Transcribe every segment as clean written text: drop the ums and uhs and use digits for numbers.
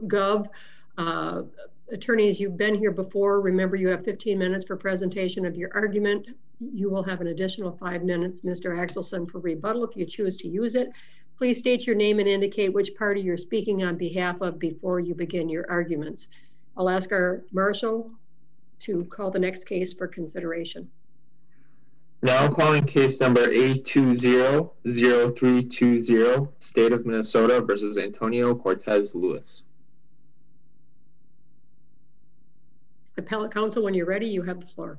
Gov. Uh, Attorneys, you've been here before. Remember, you have 15 minutes for presentation of your argument. You will have an additional 5 minutes, Mr. Axelson, for rebuttal if you choose to use it. Please state your name and indicate which party you're speaking on behalf of before you begin your arguments. I'll ask our marshal to call the next case for consideration. Now calling case number A200320, State of Minnesota versus Antonio Cortez Lewis. Appellate counsel, when you're ready, you have the floor.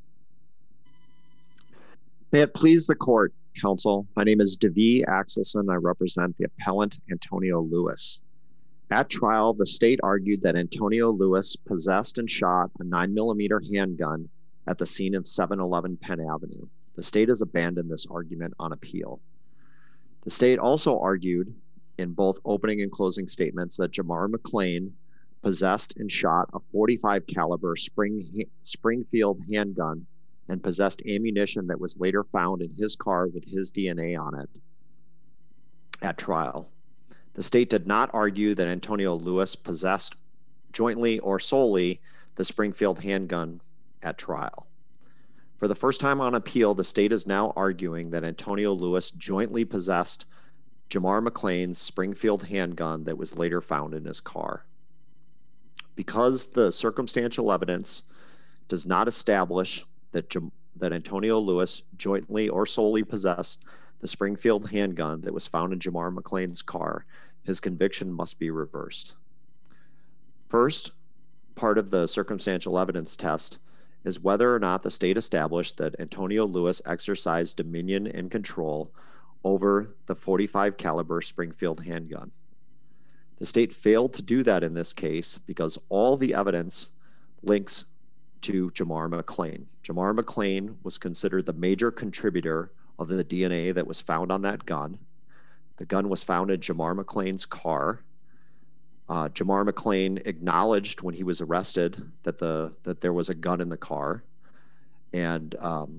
May it please the court, counsel. My name is Devi Axelson. I represent the appellant Antonio Lewis. At trial, the state argued that Antonio Lewis possessed and shot a 9mm handgun at the scene of 711 Penn Avenue. The state has abandoned this argument on appeal. The state also argued in both opening and closing statements that Jamar McClain possessed and shot a .45 caliber Springfield handgun and possessed ammunition that was later found in his car with his DNA on it at trial. The state did not argue that Antonio Lewis possessed jointly or solely the Springfield handgun at trial. For the first time on appeal, the state is now arguing that Antonio Lewis jointly possessed Jamar McClain's Springfield handgun that was later found in his car. Because the circumstantial evidence does not establish that Antonio Lewis jointly or solely possessed the Springfield handgun that was found in Jamar McClain's car, his conviction must be reversed. First part of the circumstantial evidence test is whether or not the state established that Antonio Lewis exercised dominion and control over the .45 caliber Springfield handgun. The state failed to do that in this case because all the evidence links to Jamar McClain. Jamar McClain was considered the major contributor of the DNA that was found on that gun. The gun was found in Jamar McClain's car. Jamar McClain acknowledged when he was arrested that there was a gun in the car, and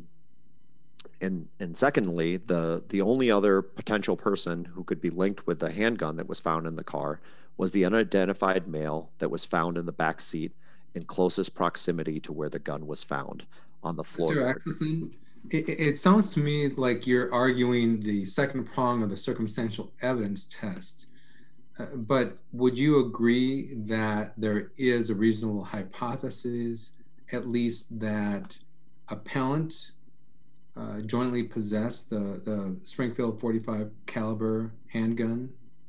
secondly, the only other potential person who could be linked with the handgun that was found in the car was the unidentified male that was found in the back seat in closest proximity to where the gun was found on the floor. Mr. Axelson, it sounds to me like you're arguing the second prong of the circumstantial evidence test. But would you agree that there is a reasonable hypothesis, at least, that appellant jointly possessed the Springfield .45 caliber handgun?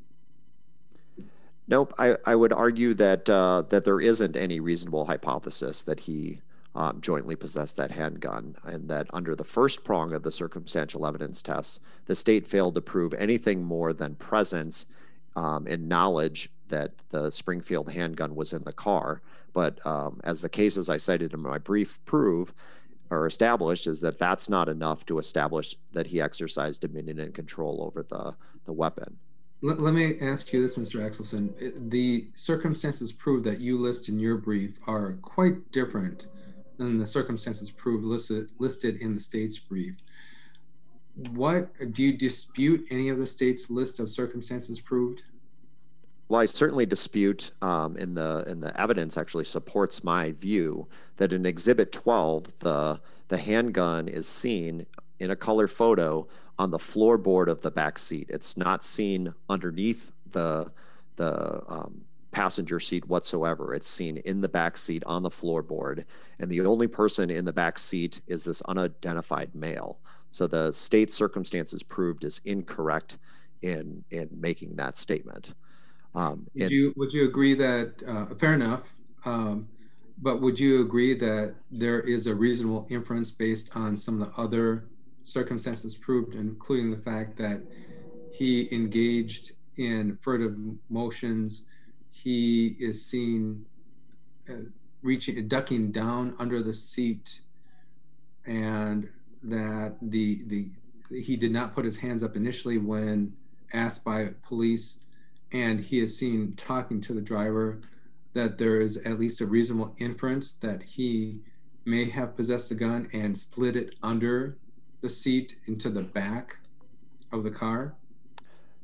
Nope. I would argue that there isn't any reasonable hypothesis that he jointly possessed that handgun, and that under the first prong of the circumstantial evidence test, the state failed to prove anything more than presence and knowledge that the Springfield handgun was in the car. But as the cases I cited in my brief prove or established, is that that's not enough to establish that he exercised dominion and control over the weapon. Let me ask you this, Mr. Axelson. The circumstances proved that you list in your brief are quite different than the circumstances proved listed in the state's brief. What do you dispute any of the state's list of circumstances proved? Well, I certainly dispute, and the evidence actually supports my view that in Exhibit 12, the handgun is seen in a color photo on the floorboard of the back seat. It's not seen underneath the passenger seat whatsoever. It's seen in the back seat on the floorboard, and the only person in the back seat is this unidentified male. So the state circumstances proved is incorrect in making that statement. Would you agree that, fair enough, but would you agree that there is a reasonable inference based on some of the other circumstances proved, including the fact that he engaged in furtive motions, he is seen ducking down under the seat, and that he did not put his hands up initially when asked by police, and he is seen talking to the driver, that there is at least a reasonable inference that he may have possessed the gun and slid it under the seat into the back of the car?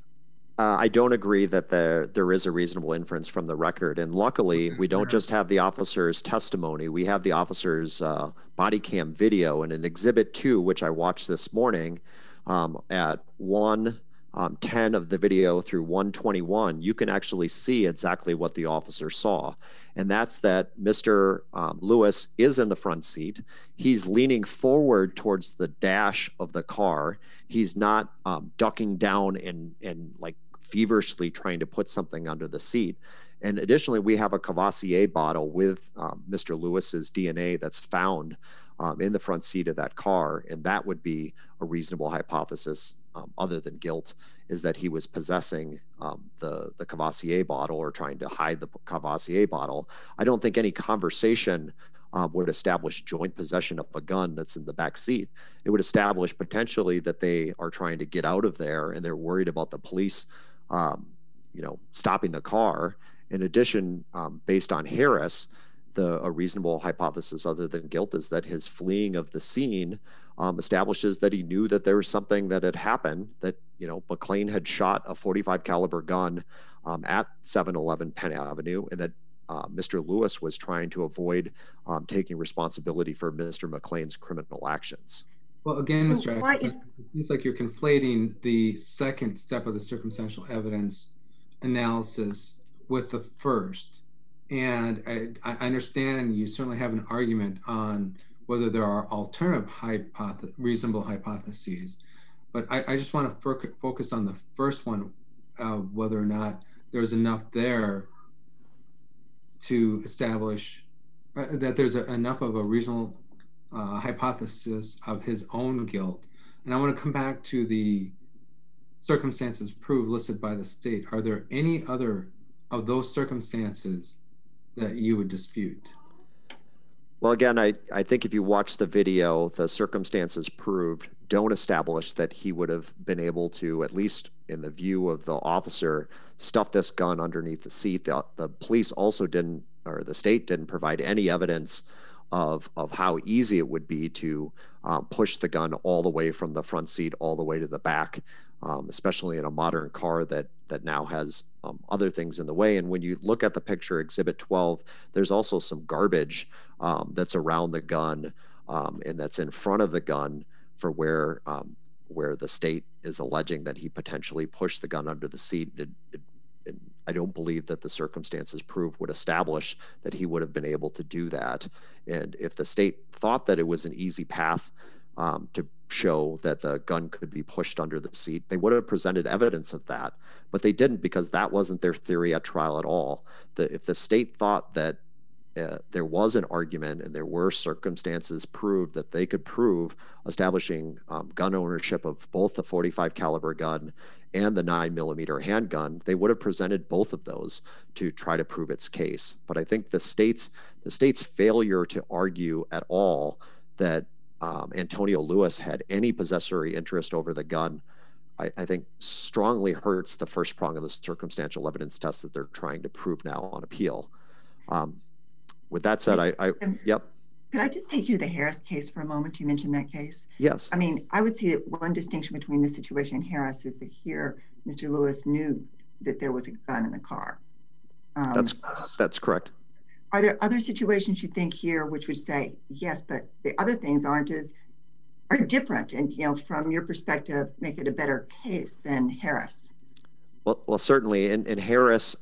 I don't agree that there is a reasonable inference from the record. And luckily, we don't just have the officer's testimony. We have the officer's body cam video. And in Exhibit 2, which I watched this morning at 1:10 of the video through 1:21, you can actually see exactly what the officer saw. And that's that Mr. Lewis is in the front seat. He's leaning forward towards the dash of the car. He's not ducking down and like feverishly trying to put something under the seat. And additionally, we have a Cavassier bottle with Mr. Lewis's DNA that's found in the front seat of that car. And that would be a reasonable hypothesis, other than guilt, is that he was possessing the Cavassier bottle or trying to hide the Cavassier bottle. I don't think any conversation would establish joint possession of a gun that's in the back seat. It would establish potentially that they are trying to get out of there and they're worried about the police, stopping the car. In addition, based on Harris, a reasonable hypothesis other than guilt is that his fleeing of the scene establishes that he knew that there was something that had happened, that, McLean had shot a .45 caliber gun at 711 Penn Avenue, and that Mr. Lewis was trying to avoid taking responsibility for Mr. McLean's criminal actions. Well, again, Mr. Atkinson, it seems like you're conflating the second step of the circumstantial evidence analysis with the first. And I understand you certainly have an argument on whether there are alternative reasonable hypotheses. But I just want to focus on the first one, whether or not there's enough there to establish that there's enough of a reasonable hypothesis of his own guilt. And I want to come back to the circumstances proved listed by the state. Are there any other of those circumstances that you would dispute? Well, again, I think if you watch the video, the circumstances proved don't establish that he would have been able to, at least in the view of the officer, stuff this gun underneath the seat. The police also didn't, or the state didn't provide any evidence of how easy it would be to push the gun all the way from the front seat all the way to the back, especially in a modern car that now has other things in the way. And when you look at the picture, Exhibit 12, there's also some garbage that's around the gun and that's in front of the gun for where the state is alleging that he potentially pushed the gun under the seat. I don't believe that the circumstances proved would establish that he would have been able to do that. And if the state thought that it was an easy path to show that the gun could be pushed under the seat, they would have presented evidence of that, but they didn't, because that wasn't their theory at trial at all. If the state thought that there was an argument and there were circumstances proved that they could prove establishing gun ownership of both the .45 caliber gun and the 9mm handgun, they would have presented both of those to try to prove its case. But I think the state's failure to argue at all that Antonio Lewis had any possessory interest over the gun, I think strongly hurts the first prong of the circumstantial evidence test that they're trying to prove now on appeal. With that said, yep. Could I just take you to the Harris case for a moment? You mentioned that case. Yes. I mean, I would see that one distinction between this situation and Harris is that here, Mr. Lewis knew that there was a gun in the car. That's correct. Are there other situations you think here which would say, yes, but the other things are different and, from your perspective, make it a better case than Harris? Well, certainly in Harris,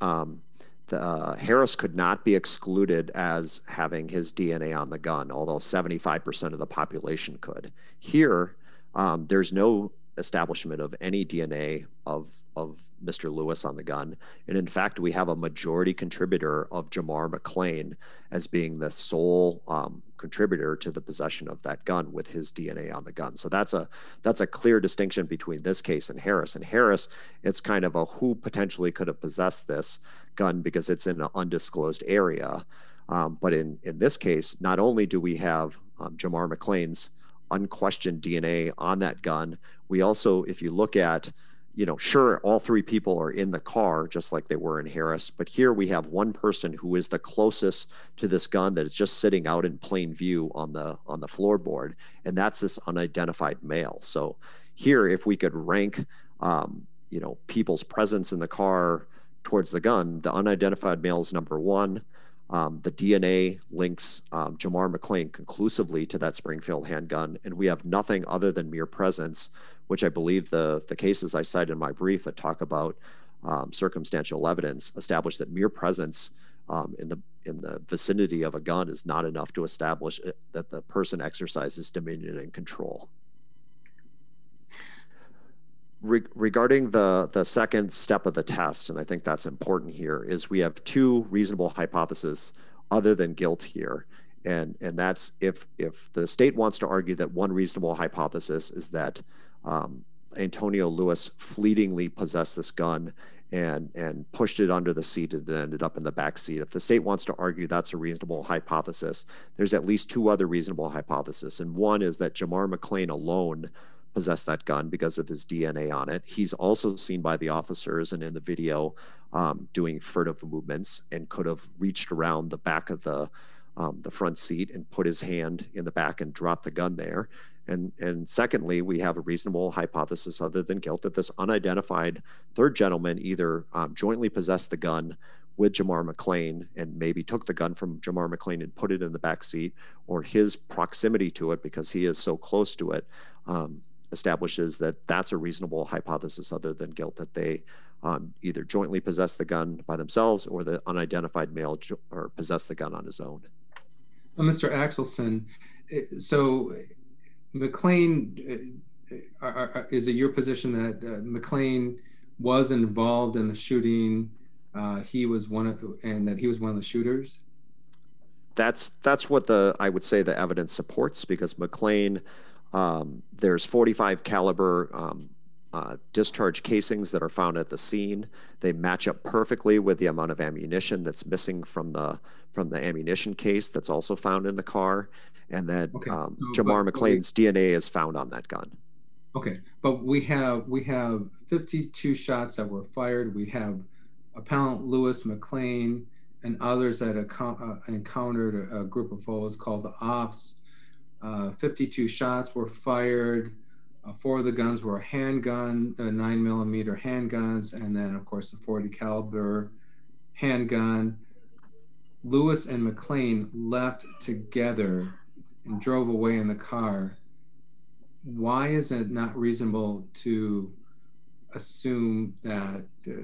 Harris could not be excluded as having his DNA on the gun, although 75% of the population could. Here, there's no establishment of any DNA of Mr. Lewis on the gun. And in fact, we have a majority contributor of Jamar McLean as being the sole contributor to the possession of that gun with his DNA on the gun. So that's a clear distinction between this case and Harris. In Harris, it's kind of a who potentially could have possessed this gun because it's in an undisclosed area. But in this case, not only do we have Jamar McLean's unquestioned DNA on that gun, we also, if you look at, sure, all three people are in the car just like they were in Harris, but here we have one person who is the closest to this gun that is just sitting out in plain view on the floorboard, and that's this unidentified male. So here, if we could rank people's presence in the car towards the gun. The unidentified male is number one. The DNA links Jamar McClain conclusively to that Springfield handgun, and we have nothing other than mere presence, which I believe the cases I cited in my brief that talk about circumstantial evidence establish that mere presence in the vicinity of a gun is not enough to establish that the person exercises dominion and control. Regarding the second step of the test, and I think that's important here, is we have two reasonable hypotheses other than guilt here. And that's if the state wants to argue that one reasonable hypothesis is that Antonio Lewis fleetingly possessed this gun and pushed it under the seat and ended up in the back seat. If the state wants to argue that's a reasonable hypothesis, there's at least two other reasonable hypotheses. And one is that Jamar McClain alone possessed that gun because of his DNA on it. He's also seen by the officers and in the video doing furtive movements and could have reached around the back of the front seat and put his hand in the back and dropped the gun there. And secondly, we have a reasonable hypothesis other than guilt that this unidentified third gentleman either jointly possessed the gun with Jamar McClain and maybe took the gun from Jamar McClain and put it in the back seat, or his proximity to it because he is so close to it establishes that that's a reasonable hypothesis other than guilt, that they either jointly possessed the gun by themselves or the unidentified male or possessed the gun on his own. Well, Mr. Axelson, so McClain, is it your position that McClain was involved in the shooting? He was and that he was one of the shooters? That's what I would say the evidence supports, because McClain, there's 45 caliber discharge casings that are found at the scene. They match up perfectly with the amount of ammunition that's missing from the ammunition case that's also found in the car. And then Jamar McClain's DNA is found on that gun. Okay, but we have 52 shots that were fired. We have Appellant Lewis McClain and others that encountered a group of foes called the Ops. 52 shots were fired. 4 of the guns were handgun, 9mm handguns, and then of course the 40 caliber handgun. Lewis and McClain left together and drove away in the car. Why is it not reasonable to assume that,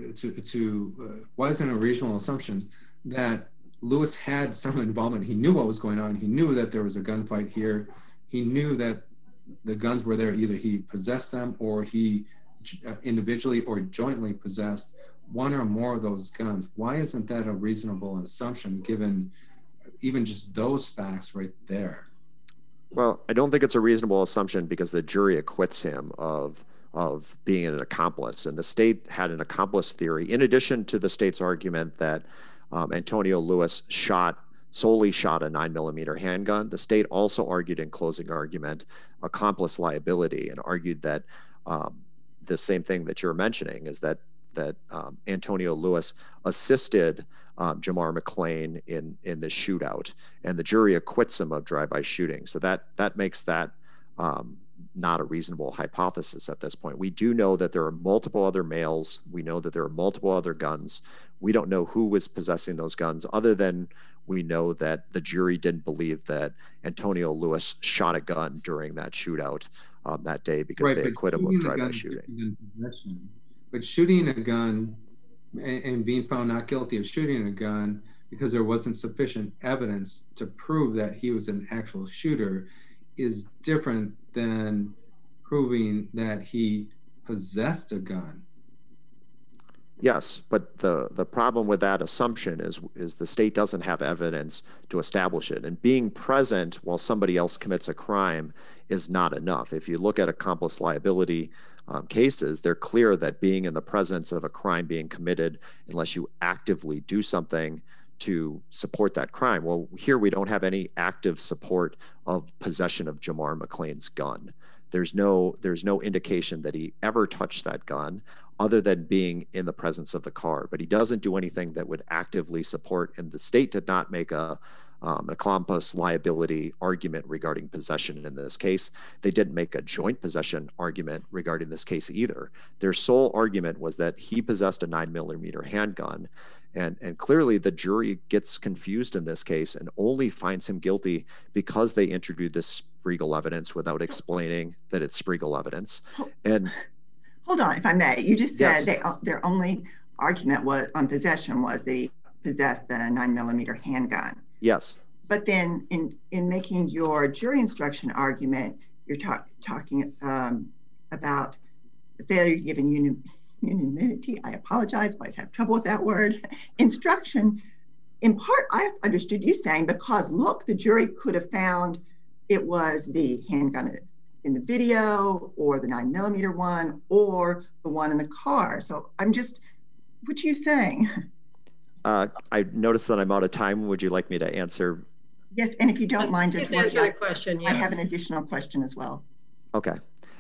why isn't it a reasonable assumption that Lewis had some involvement? He knew what was going on. He knew that there was a gunfight here. He knew that the guns were there. Either he possessed them or he individually or jointly possessed one or more of those guns. Why isn't that a reasonable assumption given even just those facts right there? Well, I don't think it's a reasonable assumption because the jury acquits him of being an accomplice, and the state had an accomplice theory. In addition to the state's argument that Antonio Lewis solely shot a 9mm handgun, the state also argued in closing argument accomplice liability and argued that the same thing that you're mentioning is that Antonio Lewis assisted Jamar McClain in the shootout, and the jury acquits him of drive-by shooting. So that makes that not a reasonable hypothesis at this point. We do know that there are multiple other males. We know that there are multiple other guns. We don't know who was possessing those guns, other than we know that the jury didn't believe that Antonio Lewis shot a gun during that shootout that day because they acquit him of drive-by shooting. But shooting a gun and being found not guilty of shooting a gun because there wasn't sufficient evidence to prove that he was an actual shooter is different than proving that he possessed a gun. Yes, but the problem with that assumption is the state doesn't have evidence to establish it. And being present while somebody else commits a crime is not enough. If you look at accomplice liability cases, they're clear that being in the presence of a crime being committed, unless you actively do something to support that crime. Well, here we don't have any active support of possession of Jamar McClain's gun. There's no indication that he ever touched that gun other than being in the presence of the car, but he doesn't do anything that would actively support, and the state did not make a accomplice liability argument regarding possession in this case. They didn't make a joint possession argument regarding this case either. Their sole argument was that he possessed a 9mm handgun. And clearly the jury gets confused in this case and only finds him guilty because they introduced this Spriegel evidence without explaining that it's Spriegel evidence. And hold on, if I may, you just said yes. Their only argument was on possession was they possessed the 9mm handgun. Yes. But then in making your jury instruction argument, you're talking about the failure to give unanimity. I apologize, I always have trouble with that word. Instruction, in part, I understood you saying, because look, the jury could have found it was the handgun in the video or the 9mm one or the one in the car. So I'm just, what are you saying? I noticed that I'm out of time. Would you like me to answer? Yes, and if you don't mind, just answer the question. Yes. I have an additional question as well. Okay.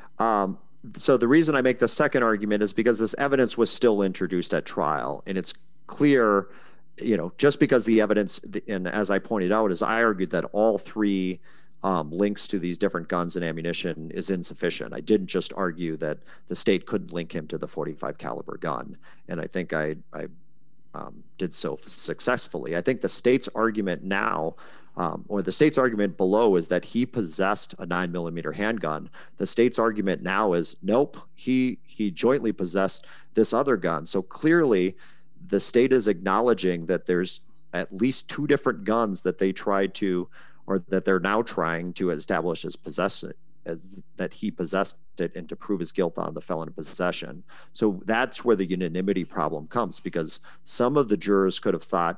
So the reason I make the second argument is because this evidence was still introduced at trial, and it's clear, just because the evidence, and as I pointed out, as I argued that all three links to these different guns and ammunition is insufficient. I didn't just argue that the state couldn't link him to the .45 caliber gun, and I think I did so successfully. I think the state's argument now, or the state's argument below, is that he possessed a 9mm handgun. The state's argument now is, nope, he jointly possessed this other gun. So clearly, the state is acknowledging that there's at least two different guns that they tried to, or that they're now trying to establish as possession, as that he possessed it, and to prove his guilt on the felon in possession. So that's where the unanimity problem comes, because some of the jurors could have thought,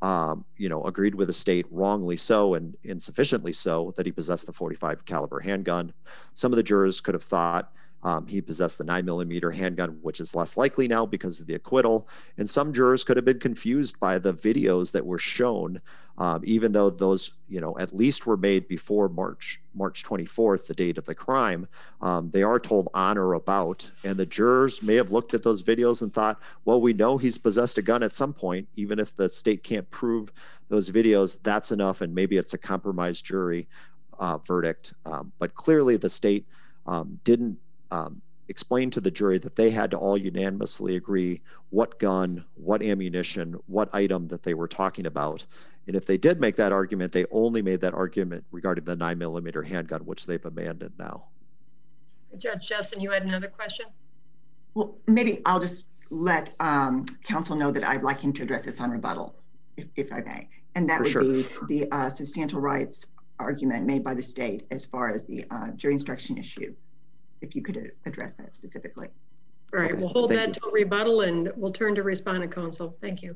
agreed with the state, wrongly so and insufficiently so, that he possessed the .45 caliber handgun. Some of the jurors could have thought he possessed the 9mm handgun, which is less likely now because of the acquittal. And some jurors could have been confused by the videos that were shown, even though those, at least were made before March 24th, the date of the crime. They are told on or about, and the jurors may have looked at those videos and thought, well, we know he's possessed a gun at some point, even if the state can't prove those videos, that's enough, and maybe it's a compromised jury verdict. But clearly the state didn't explain to the jury that they had to all unanimously agree what gun, what ammunition, what item that they were talking about. And if they did make that argument, they only made that argument regarding the 9mm handgun, which they've abandoned now. Judge Jessen, you had another question? Well, maybe I'll just let counsel know that I'd like him to address this on rebuttal, if I may. And that would be the substantial rights argument made by the state as far as the jury instruction issue, if you could address that specifically. All right, we'll hold that till rebuttal, and we'll turn to respondent counsel. Thank you.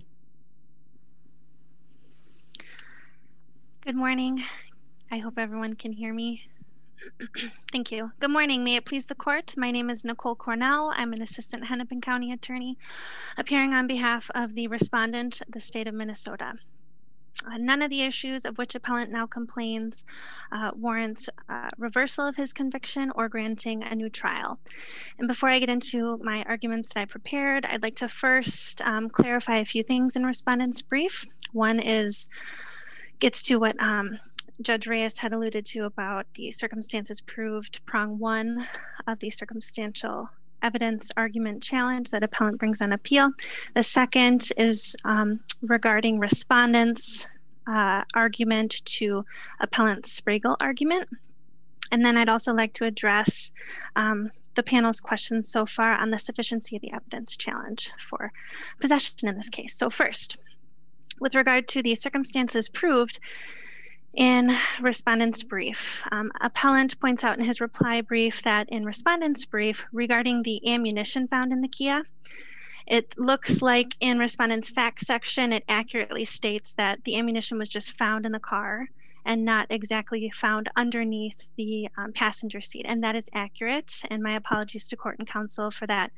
Good morning. I hope everyone can hear me. Thank you. Good morning. May it please the court. My name is Nicole Cornell. I'm an assistant Hennepin County attorney appearing on behalf of the respondent, the state of Minnesota. None of the issues of which appellant now complains warrants reversal of his conviction or granting a new trial. And before I get into my arguments that I prepared, I'd like to first clarify a few things in respondent's brief. One gets to what Judge Reyes had alluded to about the circumstances proved, prong one of the circumstantial evidence argument challenge that appellant brings on appeal. The second is regarding respondent's argument to appellant's Spriegel argument. And then I'd also like to address the panel's questions so far on the sufficiency of the evidence challenge for possession in this case. So first, with regard to the circumstances proved in respondent's brief, appellant points out in his reply brief that in respondent's brief regarding the ammunition found in the Kia, it looks like in respondent's facts section, it accurately states that the ammunition was just found in the car and not exactly found underneath the passenger seat. And that is accurate. And my apologies to court and counsel for that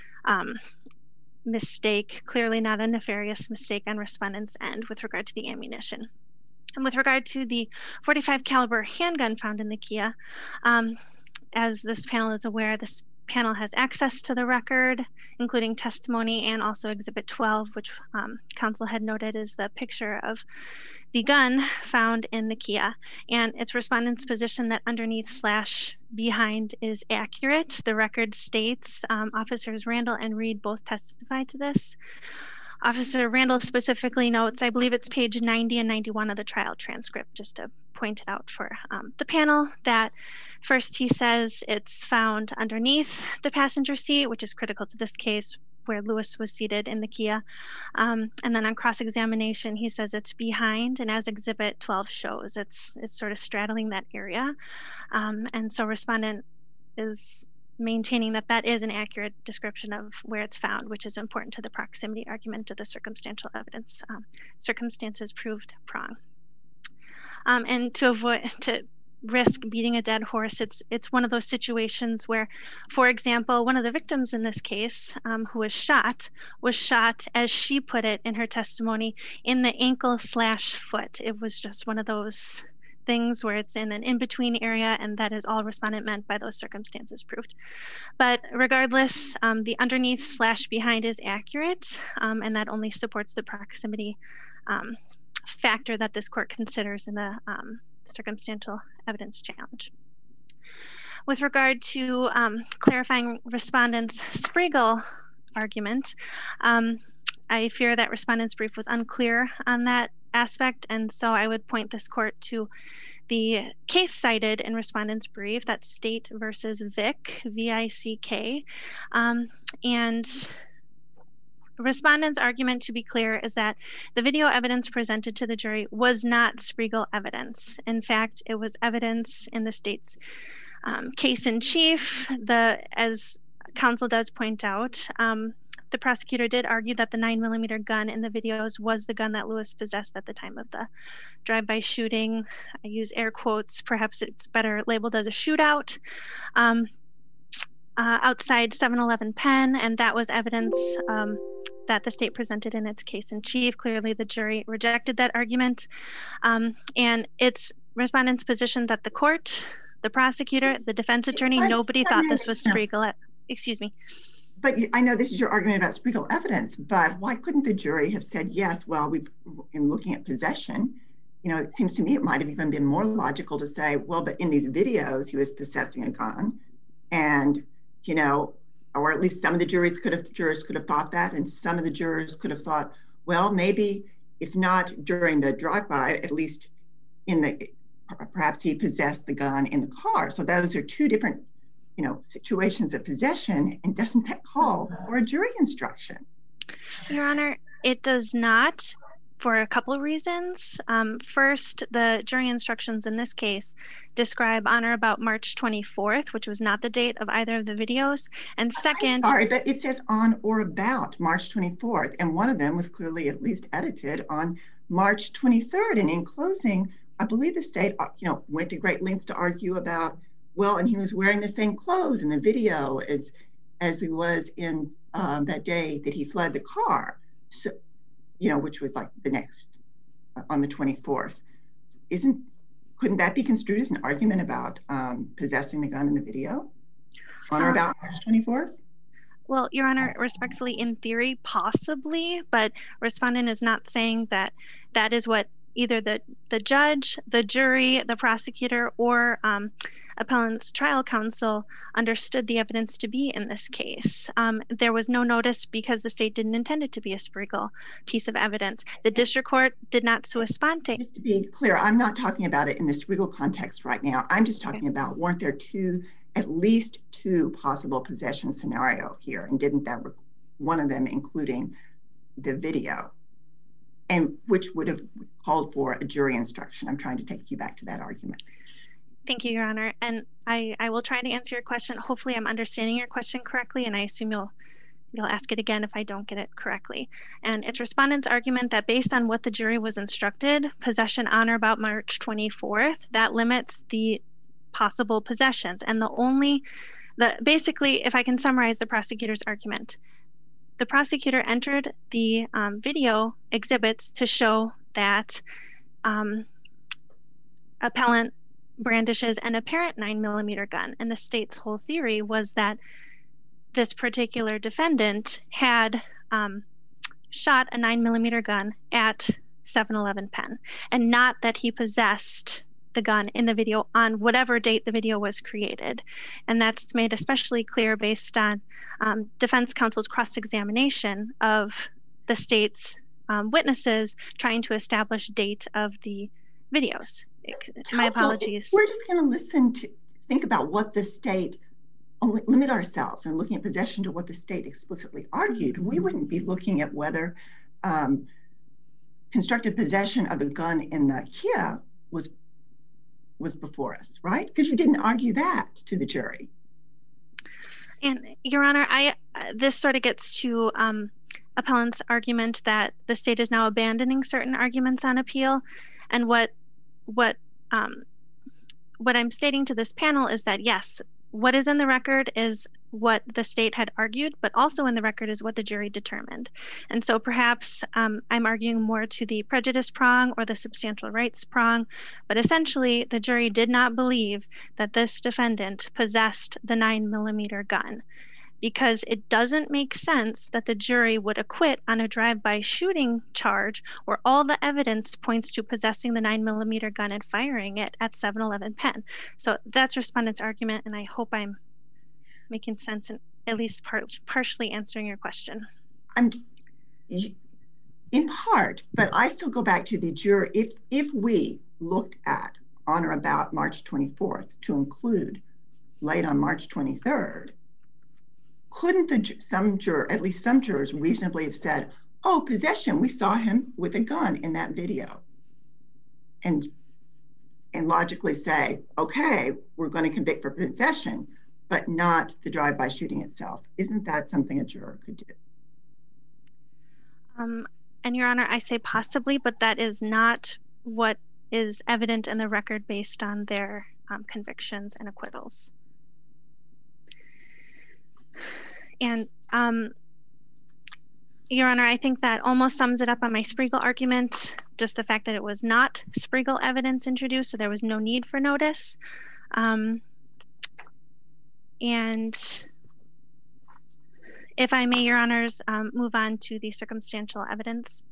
mistake, clearly not a nefarious mistake on respondent's end with regard to the ammunition. And with regard to the .45 caliber handgun found in the Kia, as this panel is aware, this panel has access to the record, including testimony and also Exhibit 12, which counsel had noted is the picture of the gun found in the Kia. And it's respondent's position that underneath/behind is accurate. The record states Officers Randall and Reed both testified to this. Officer Randall specifically notes, I believe it's page 90 and 91 of the trial transcript, just to point it out for the panel, that first he says it's found underneath the passenger seat, which is critical to this case, where Lewis was seated in the Kia. And then on cross-examination, he says it's behind, and as Exhibit 12 shows, it's sort of straddling that area. And so respondent is maintaining that that is an accurate description of where it's found, which is important to the proximity argument of the circumstantial evidence, circumstances proved prong. And to risk beating a dead horse, it's one of those situations where, for example, one of the victims in this case, who was shot, as she put it in her testimony, in the ankle/foot. It was just one of those things where it's in an in-between area, and that is all respondent meant by those circumstances proved. But regardless, the underneath/behind is accurate, and that only supports the proximity factor that this court considers in the circumstantial evidence challenge. With regard to clarifying respondent's Sprague argument, I fear that respondent's brief was unclear on that aspect, and so I would point this court to the case cited in respondent's brief, that's State versus Vick, V-I-C-K, and respondent's argument, to be clear, is that the video evidence presented to the jury was not Sprague evidence. In fact, it was evidence in the state's case in chief. As counsel does point out, the prosecutor did argue that the 9mm gun in the videos was the gun that Lewis possessed at the time of the drive-by shooting. I use air quotes, perhaps it's better labeled as a shootout. Outside 7-Eleven Penn, and that was evidence that the state presented in its case in chief. Clearly, the jury rejected that argument. And it's respondent's position that the court, the prosecutor, the defense attorney, nobody thought this was Sprague. Excuse me. But I know this is your argument about Sprague evidence, but why couldn't the jury have said, yes, well, in looking at possession, it seems to me it might have even been more logical to say, well, but in these videos, he was possessing a gun, and, or at least some of the jurors could have thought that, and some of the jurors could have thought, well, maybe if not during the drive-by, at least perhaps he possessed the gun in the car. So those are two different, situations of possession, and doesn't that call for a jury instruction? Your Honor, it does not, for a couple of reasons. First, the jury instructions in this case describe on or about March 24th, which was not the date of either of the videos. And second— I'm sorry, but it says on or about March 24th, and one of them was clearly at least edited on March 23rd. And in closing, I believe the state, went to great lengths to argue about, well, and he was wearing the same clothes in the video as he was in that day that he fled the car. So, which was like the next, on the 24th. Couldn't that be construed as an argument about possessing the gun in the video on or about March 24th? Well, Your Honor, respectfully, in theory, possibly, but respondent is not saying that that is what either the judge, the jury, the prosecutor, or appellant's trial counsel understood the evidence to be in this case. There was no notice because the state didn't intend it to be a Sprague piece of evidence. The district court did not sua sponte. Just to be clear, I'm not talking about it in the Sprague context right now. I'm just talking about, weren't there at least two possible possession scenario here, and didn't that one of them including the video, and which would have called for a jury instruction? I'm trying to take you back to that argument. Thank you, Your Honor. And I will try to answer your question. Hopefully I'm understanding your question correctly, and I assume you'll ask it again if I don't get it correctly. And it's respondent's argument that based on what the jury was instructed, possession on or about March 24th, that limits the possible possessions. And basically, if I can summarize the prosecutor's argument, the prosecutor entered the video exhibits to show that appellant brandishes an apparent 9mm gun. And the state's whole theory was that this particular defendant had shot a 9mm gun at 7-Eleven Penn, and not that he possessed the gun in the video on whatever date the video was created. And that's made especially clear based on defense counsel's cross-examination of the state's witnesses trying to establish date of the videos. My apologies. We're just going to think about what the state, limit ourselves and looking at possession to what the state explicitly argued. We wouldn't be looking at whether constructive possession of the gun in the Kia was before us, right? Because you didn't argue that to the jury. And Your Honor, this sort of gets to appellant's argument that the state is now abandoning certain arguments on appeal. And what I'm stating to this panel is that, yes, what is in the record is what the state had argued, but also in the record is what the jury determined. And so perhaps I'm arguing more to the prejudice prong or the substantial rights prong, but essentially the jury did not believe that this defendant possessed the 9mm gun, because it doesn't make sense that the jury would acquit on a drive-by shooting charge where all the evidence points to possessing the 9mm gun and firing it at 7-Eleven Penn. So that's respondent's argument, and I hope I'm making sense and at least partially answering your question. In part, but I still go back to the jury. If we looked at on or about March 24th to include late on March 23rd, couldn't at least some jurors reasonably have said, oh, possession, we saw him with a gun in that video, and logically say, okay, we're going to convict for possession, but not the drive-by shooting itself? Isn't that something a juror could do? And Your Honor, I say possibly, but that is not what is evident in the record based on their convictions and acquittals. And Your Honor, I think that almost sums it up on my Spriegel argument, just the fact that it was not Spriegel evidence introduced, so there was no need for notice. And if I may, Your Honors, move on to the circumstantial evidence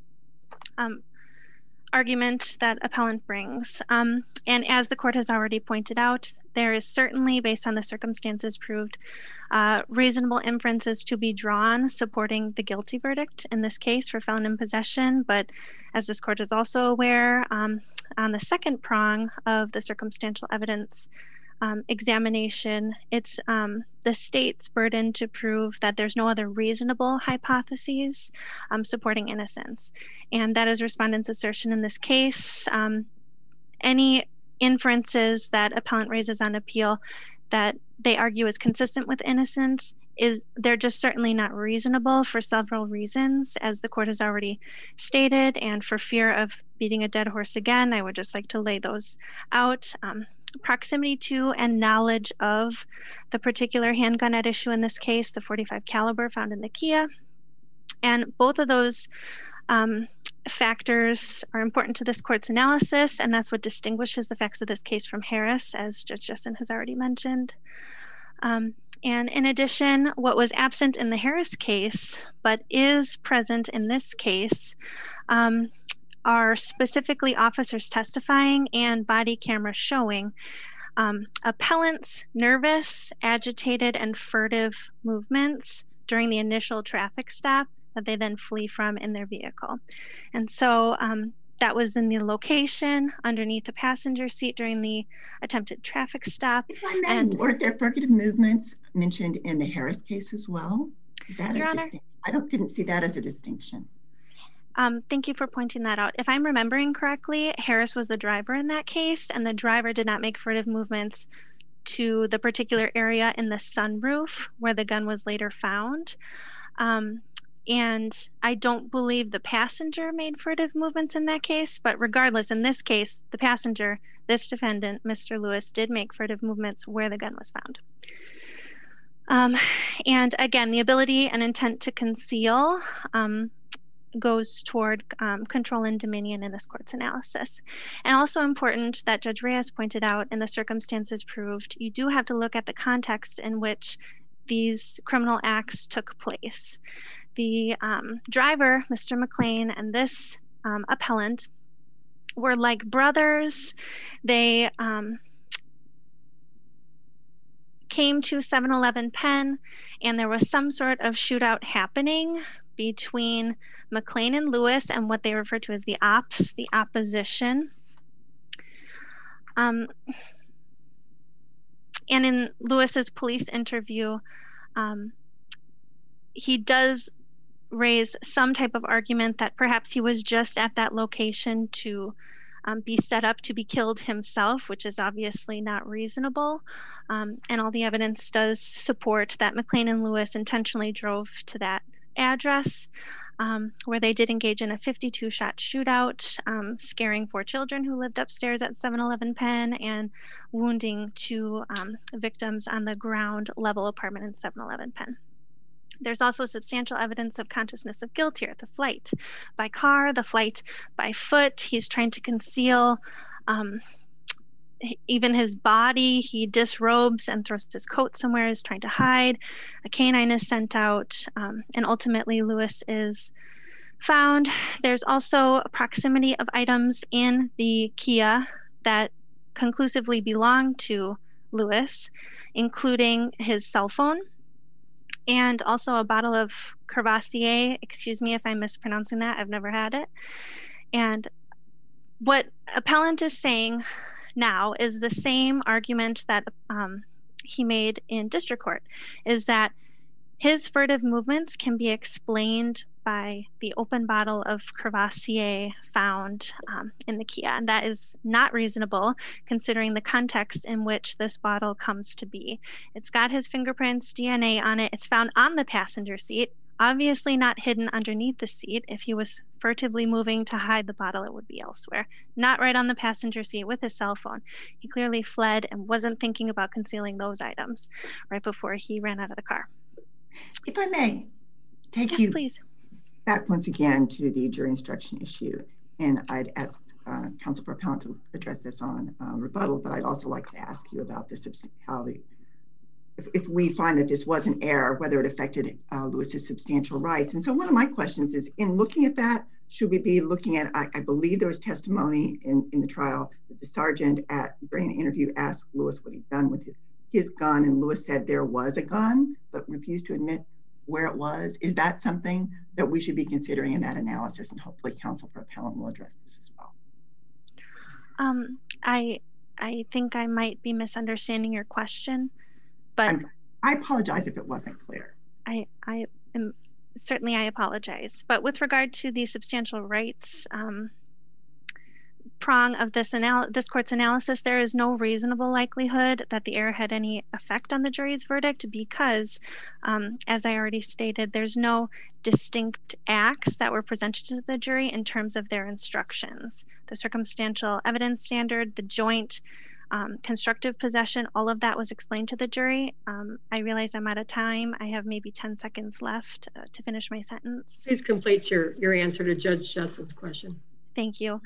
argument that appellant brings. And as the court has already pointed out, there is certainly, based on the circumstances proved, reasonable inferences to be drawn supporting the guilty verdict in this case for felon in possession. But as this court is also aware, on the second prong of the circumstantial evidence examination, it's the state's burden to prove that there's no other reasonable hypotheses supporting innocence. And that is respondent's assertion in this case. Any inferences that appellant raises on appeal that they argue is consistent with innocence, they're just certainly not reasonable for several reasons, as the court has already stated. And for fear of beating a dead horse again, I would just like to lay those out. Proximity to and knowledge of the particular handgun at issue in this case, the .45 caliber found in the Kia. And both of those factors are important to this court's analysis, and that's what distinguishes the facts of this case from Harris, as Judge Jessen has already mentioned. And in addition, what was absent in the Harris case, but is present in this case, are specifically officers testifying and body camera showing appellant's nervous, agitated, and furtive movements during the initial traffic stop that they then flee from in their vehicle. And so that was in the location underneath the passenger seat during the attempted traffic stop. If I may, weren't there furtive movements mentioned in the Harris case as well? Is that Your a Honor? distinction? I didn't see that as a distinction. Thank you for pointing that out. If I'm remembering correctly, Harris was the driver in that case, and the driver did not make furtive movements to the particular area in the sunroof where the gun was later found. And I don't believe the passenger made furtive movements in that case, but regardless, in this case, the passenger, this defendant, Mr. Lewis, did make furtive movements where the gun was found. And again, the ability and intent to conceal goes toward control and dominion in this court's analysis. And also important that Judge Reyes pointed out, in the circumstances proved, you do have to look at the context in which these criminal acts took place. The driver, Mr. McLean, and this appellant were like brothers. They came to 7-Eleven Penn, and there was some sort of shootout happening between McLean and Lewis and what they refer to as the ops, the opposition. And in Lewis's police interview, he does raise some type of argument that perhaps he was just at that location to be set up to be killed himself, which is obviously not reasonable. And all the evidence does support that McLean and Lewis intentionally drove to that address, where they did engage in a 52-shot shootout, scaring 4 children who lived upstairs at 7-Eleven Penn and wounding 2 victims on the ground level apartment in 7-Eleven Penn. There's also substantial evidence of consciousness of guilt here. The flight by car, the flight by foot. He's trying to conceal even his body. He disrobes and throws his coat somewhere, is trying to hide. A canine is sent out, and ultimately Lewis is found. There's also a proximity of items in the Kia that conclusively belong to Lewis, including his cell phone, and also a bottle of Courvoisier. Excuse me if I'm mispronouncing that. I've never had it. And what appellant is saying now is the same argument that he made in district court, is that his furtive movements can be explained by the open bottle of Courvoisier found in the Kia. And that is not reasonable considering the context in which this bottle comes to be. It's got his fingerprints, DNA on it. It's found on the passenger seat, obviously not hidden underneath the seat. If he was furtively moving to hide the bottle, it would be elsewhere. Not right on the passenger seat with his cell phone. He clearly fled and wasn't thinking about concealing those items right before he ran out of the car. If I may, take Yes, you please. back once again to the jury instruction issue. And I'd ask counsel for appellant to address this on rebuttal, but I'd also like to ask you about this, how if we find that this was an error, whether it affected Lewis's substantial rights. And so one of my questions is, in looking at that, should we be looking at, I believe there was testimony in the trial that the sergeant during an interview asked Lewis what he'd done with his gun, and Lewis said there was a gun, but refused to admit where it was. Is that something that we should be considering in that analysis? And hopefully counsel for appellant will address this as well. I think I might be misunderstanding your question, but I apologize if it wasn't clear. I am certainly, I apologize. But with regard to the substantial rights prong of this court's analysis, there is no reasonable likelihood that the error had any effect on the jury's verdict because, as I already stated, there's no distinct acts that were presented to the jury in terms of their instructions. The circumstantial evidence standard, the joint constructive possession, all of that was explained to the jury. I realize I'm out of time. I have maybe 10 seconds left to finish my sentence. Please complete your answer to Judge Jessen's question. Thank you.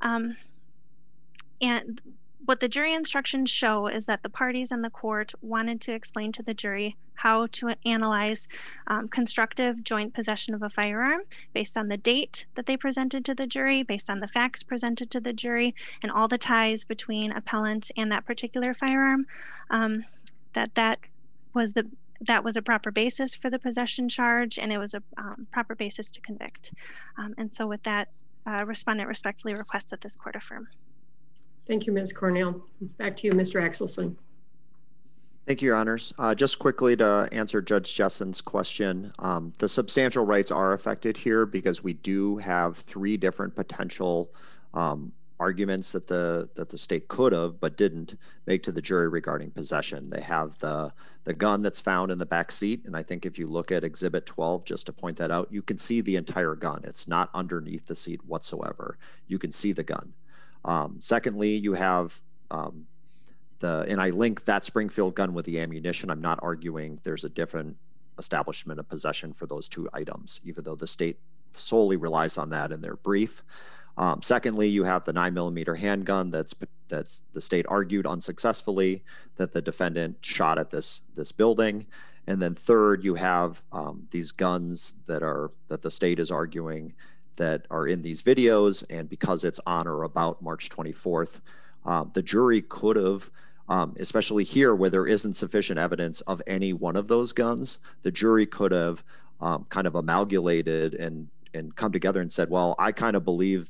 And what the jury instructions show is that the parties in the court wanted to explain to the jury how to analyze constructive joint possession of a firearm based on the date that they presented to the jury, based on the facts presented to the jury, and all the ties between appellant and that particular firearm. That was a proper basis for the possession charge, and it was a proper basis to convict. And so with that, respondent respectfully requests that this court affirm. Thank you, Ms. Cornell. Back to you, Mr. Axelson. Thank you, Your Honors. Just quickly to answer Judge Jessen's question, the substantial rights are affected here because we do have 3 different potential arguments that the state could have but didn't make to the jury regarding possession. They have the gun that's found in the back seat, and I think if you look at Exhibit 12, just to point that out, you can see the entire gun. It's not underneath the seat whatsoever. You can see the gun. Secondly, you have and I link that Springfield gun with the ammunition. I'm not arguing there's a different establishment of possession for those 2 items, even though the state solely relies on that in their brief. Secondly, you have the 9mm handgun that's the state argued unsuccessfully that the defendant shot at this building. And then third, you have these guns that the state is arguing that are in these videos. And because it's on or about March 24th, the jury could have, especially here where there isn't sufficient evidence of any one of those guns, the jury could have kind of amalgamated and come together and said, well, I kind of believe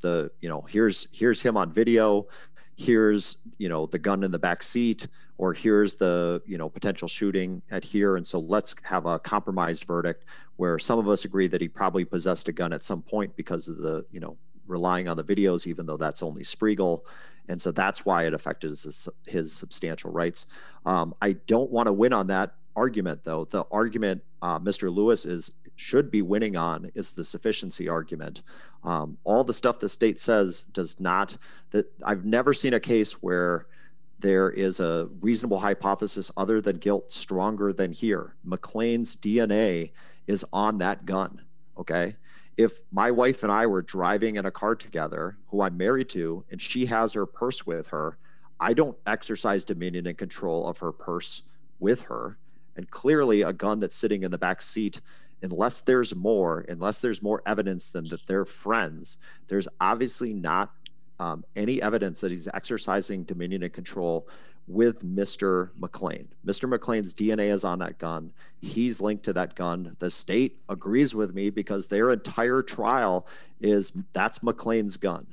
here's him on video, here's, the gun in the back seat, or here's the, potential shooting at here. And so let's have a compromised verdict where some of us agree that he probably possessed a gun at some point because of the, relying on the videos, even though that's only Spriegel. And so that's why it affected his substantial rights. I don't want to win on that argument, though. The argument Mr. Lewis should be winning on is the sufficiency argument. All the stuff the state says does not, that I've never seen a case where there is a reasonable hypothesis other than guilt stronger than here. McClain's DNA is on that gun, okay? If my wife and I were driving in a car together, who I'm married to, and she has her purse with her, I don't exercise dominion and control of her purse with her. And clearly a gun that's sitting in the back seat, unless there's more evidence than that they're friends, there's obviously not any evidence that he's exercising dominion and control with Mr. McClain. Mr. McClain's DNA is on that gun. He's linked to that gun. The state agrees with me because their entire trial that's McClain's gun.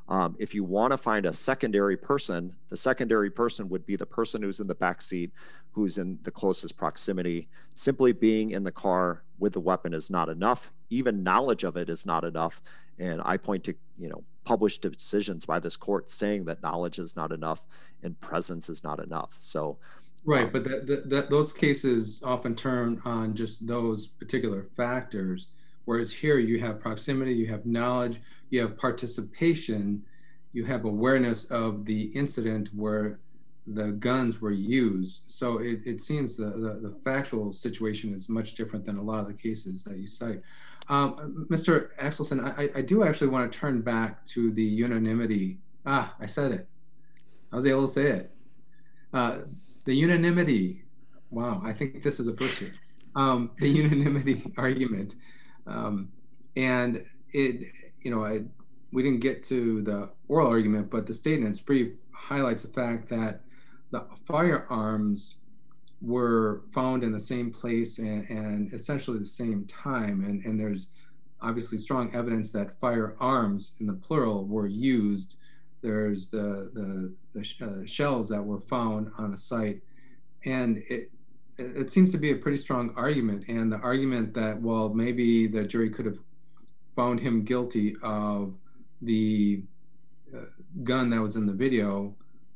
If you want to find a secondary person, the secondary person would be the person who's in the back seat, who's in the closest proximity. Simply being in the car with the weapon is not enough. Even knowledge of it is not enough. And I point to, published decisions by this court saying that knowledge is not enough and presence is not enough. So, right, but those cases often turn on just those particular factors, whereas here you have proximity, you have knowledge, you have participation, you have awareness of the incident where the guns were used. So it seems the factual situation is much different than a lot of the cases that you cite. Mr. Axelson, I do actually want to turn back to the unanimity. I said it. I was able to say it. The unanimity. Wow, I think this is a first here. The unanimity argument. And it, we didn't get to the oral argument, but the state in its brief highlights the fact that the firearms were found in the same place and essentially the same time. And there's obviously strong evidence that firearms in the plural were used. There's the shells that were found on a site. And it seems to be a pretty strong argument. And the argument that, well, maybe the jury could have found him guilty of the gun that was in the video.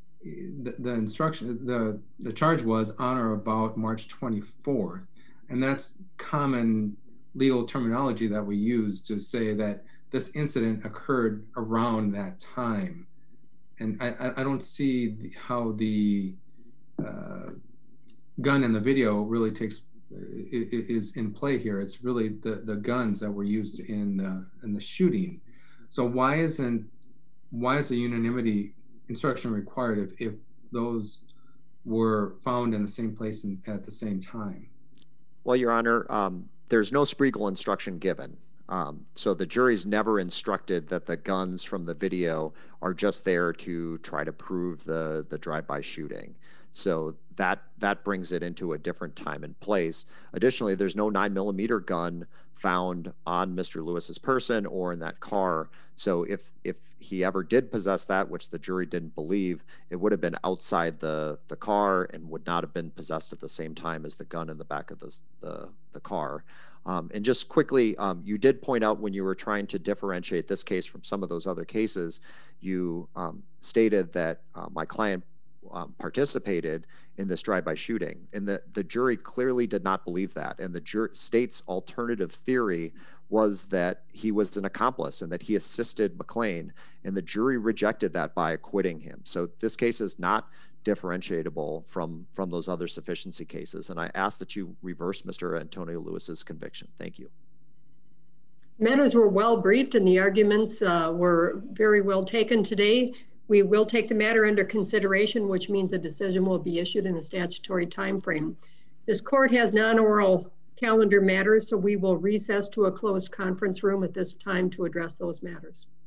The charge was on or about March 24th. And that's common legal terminology that we use to say that this incident occurred around that time. And I don't see how the gun in the video really is in play here. It's really the guns that were used in the shooting. So why is the unanimity instruction required if those were found in the same place and at the same time? Well, Your Honor, there's no Spriegel instruction given. So the jury's never instructed that the guns from the video are just there to try to prove the drive-by shooting. So that brings it into a different time and place. Additionally, there's no 9mm gun found on Mr. Lewis's person or in that car. So if he ever did possess that, which the jury didn't believe, it would have been outside the car and would not have been possessed at the same time as the gun in the back of the car. And just quickly, you did point out when you were trying to differentiate this case from some of those other cases, you stated that my client participated in this drive-by shooting, and the jury clearly did not believe that. And the state's alternative theory was that he was an accomplice and that he assisted McClain, and the jury rejected that by acquitting him. So this case is not differentiatable from those other sufficiency cases. And I ask that you reverse Mr. Antonio Lewis's conviction. Thank you. Matters were well briefed and the arguments were very well taken today. We will take the matter under consideration, which means a decision will be issued in a statutory time frame. This court has non-oral calendar matters, so we will recess to a closed conference room at this time to address those matters.